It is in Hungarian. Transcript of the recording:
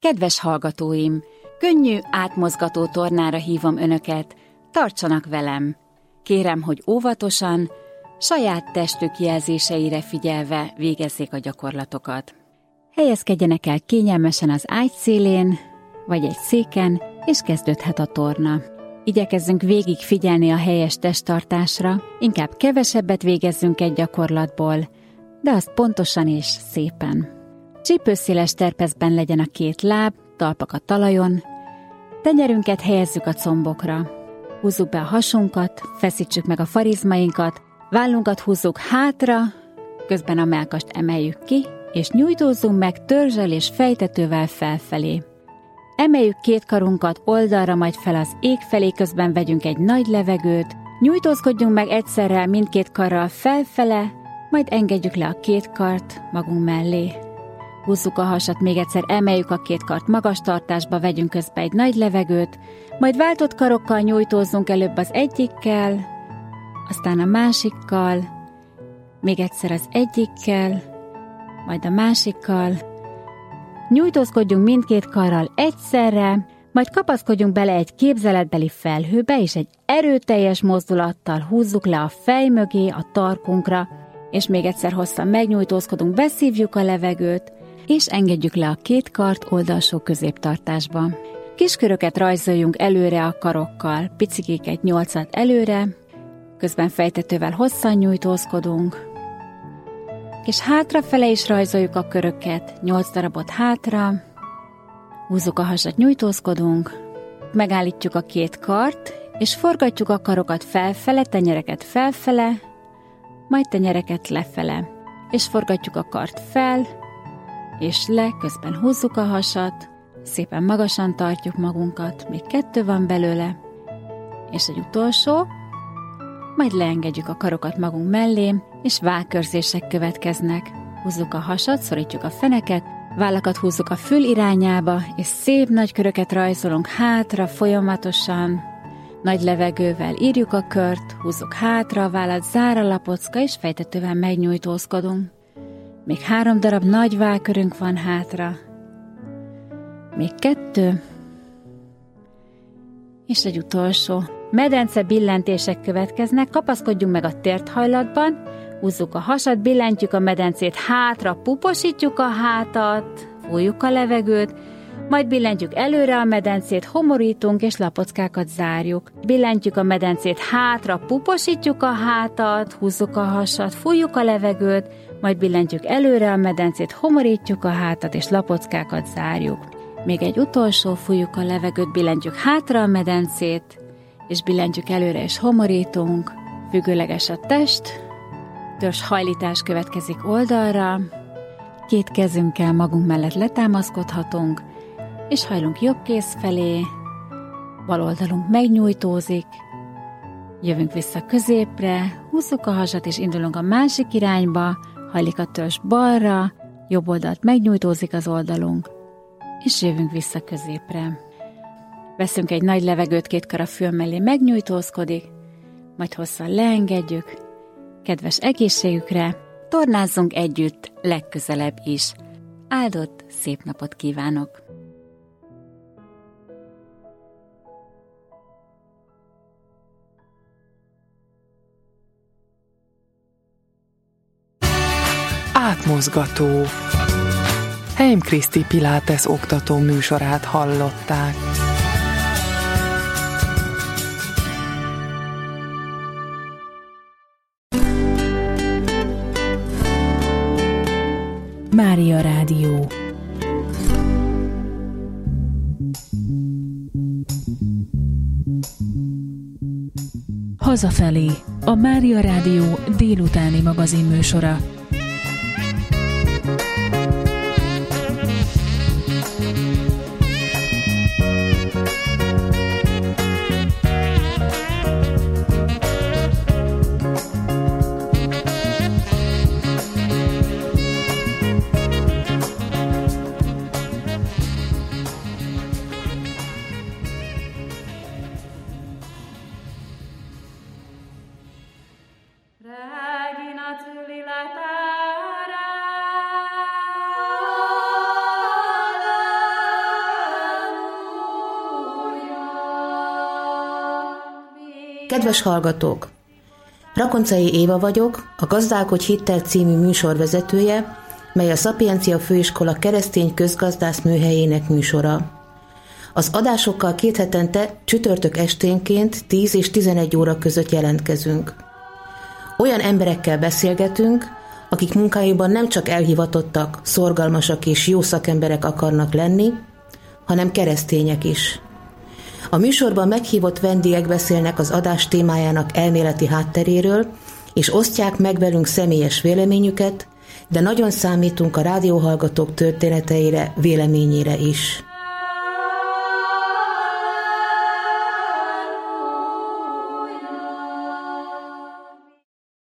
Kedves hallgatóim, könnyű, átmozgató tornára hívom önöket, tartsanak velem. Kérem, hogy óvatosan, saját testük jelzéseire figyelve végezzék a gyakorlatokat. Helyezkedjenek el kényelmesen az ágy szélén, vagy egy széken, és kezdődhet a torna. Igyekezzünk végig figyelni a helyes testtartásra, inkább kevesebbet végezzünk egy gyakorlatból, de azt pontosan és szépen. Csípőszéles terpeszben legyen a két láb, talpak a talajon, tenyerünket helyezzük a combokra. Húzzuk be a hasunkat, feszítsük meg a farizmainkat, vállunkat húzzuk hátra, közben a mellkast emeljük ki, és nyújtózzunk meg törzsel és fejtetővel felfelé. Emeljük két karunkat oldalra, majd fel az ég felé, közben vegyünk egy nagy levegőt, nyújtózkodjunk meg egyszerre mindkét karral felfele, majd engedjük le a két kart magunk mellé. Húzzuk a hasat, még egyszer emeljük a két kart magas tartásba, vegyünk közbe egy nagy levegőt, majd váltott karokkal nyújtózzunk előbb az egyikkel, aztán a másikkal, még egyszer az egyikkel, majd a másikkal. Nyújtózkodjunk mindkét karral egyszerre, majd kapaszkodjunk bele egy képzeletbeli felhőbe, és egy erőteljes mozdulattal húzzuk le a fej mögé, a tarkunkra, és még egyszer hosszan megnyújtózkodunk, beszívjuk a levegőt, és engedjük le a két kart oldalsó középtartásba. Kisköröket rajzoljunk előre a karokkal, picikéket 8-at előre, közben fejtetővel hosszan nyújtózkodunk, és hátrafele is rajzoljuk a köröket, 8 darabot hátra, húzzuk a hasat, nyújtózkodunk, megállítjuk a két kart, és forgatjuk a karokat felfele, tenyereket felfele, majd tenyereket lefele, és forgatjuk a kart fel, és le, közben húzzuk a hasat, szépen magasan tartjuk magunkat, még 2 van belőle, és egy utolsó, majd leengedjük a karokat magunk mellé, és vállkörzések következnek. Húzzuk a hasat, szorítjuk a feneket, vállakat húzzuk a fül irányába, és szép nagy köröket rajzolunk hátra folyamatosan, nagy levegővel írjuk a kört, húzzuk hátra a vállat, zár a lapocka, és fejtetővel megnyújtózkodunk. Még 3 darab nagy vállkörünk van hátra. Még 2. És egy utolsó. Medence billentések következnek, kapaszkodjunk meg a térthajlatban, húzzuk a hasat, billentjük a medencét hátra, puposítjuk a hátat, fújjuk a levegőt, majd billentjük előre a medencét, homorítunk és lapockákat zárjuk. Billentjük a medencét hátra, puposítjuk a hátat, húzzuk a hasat, fújjuk a levegőt, majd billentjük előre a medencét, homorítjuk a hátat és lapockákat zárjuk. Még egy utolsó, fújjuk a levegőt, billentjük hátra a medencét, és billentjük előre és homorítunk. Függőleges a test, törzshajlítás következik oldalra, 2 kezünkkel magunk mellett letámaszkodhatunk, és hajlunk jobb kéz felé, bal oldalunk megnyújtózik, jövünk vissza középre, húzzuk a hasat és indulunk a másik irányba, hajlik a törzs balra, jobb oldalt megnyújtózik az oldalunk, és jövünk vissza középre. Veszünk egy nagy levegőt, 2 kar a fül mellé, megnyújtózkodik, majd hosszan leengedjük. Kedves egészségükre, tornázzunk együtt legközelebb is. Áldott szép napot kívánok! Átmozgató. Heim Kriszti Pilates oktató műsorát hallották. Mária Rádió. Hazafelé, a Mária Rádió délutáni magazinműsora. Regina Tulilata Kedves hallgatók! Rakoncai Éva vagyok, a Gazdálkodj hittel című műsorvezetője, mely a Szapiencia Főiskola keresztény közgazdász műhelyének műsora. Az adásokkal 2 hetente csütörtök esténként 10 és 11 óra között jelentkezünk. Olyan emberekkel beszélgetünk, akik munkájukban nem csak elhivatottak, szorgalmasak és jó szakemberek akarnak lenni, hanem keresztények is. A műsorban meghívott vendégek beszélnek az adás témájának elméleti hátteréről, és osztják meg velünk személyes véleményüket, de nagyon számítunk a rádióhallgatók történeteire, véleményére is.